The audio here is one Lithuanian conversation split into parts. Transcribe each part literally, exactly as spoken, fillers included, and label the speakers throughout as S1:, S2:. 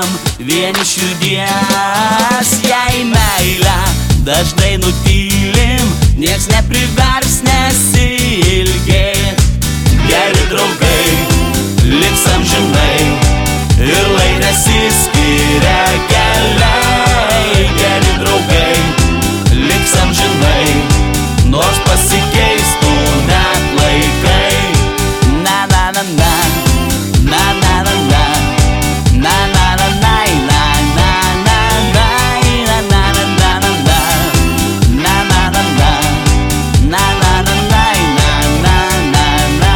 S1: liksam vieni širdies. Jei meilę dažnai nutylim, nieks neprivers nesilgėt. Geri draugai, liksam žinai, ir lai nesiskiria keliai. Geri draugai, liksam žinai, nors pasikeistų net laikai. Na na na na, na na na na, na na na na, na na na na, na na na na, na na na na, na na na na, na na na.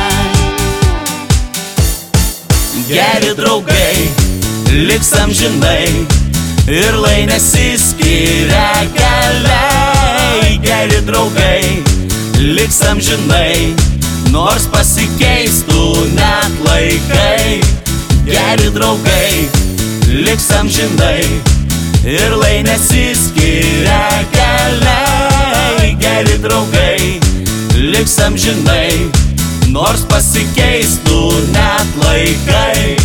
S1: Geri draugai, liksam žinai, ir lai nesiskiria keliai. Geri draugai, liksam žinai, nors pasikeistų net laikai. Geri draugai, liksam žinai, ir lai nesiskiria keliai. Geri draugai, liksam žinai, nors pasikeistų net laikai.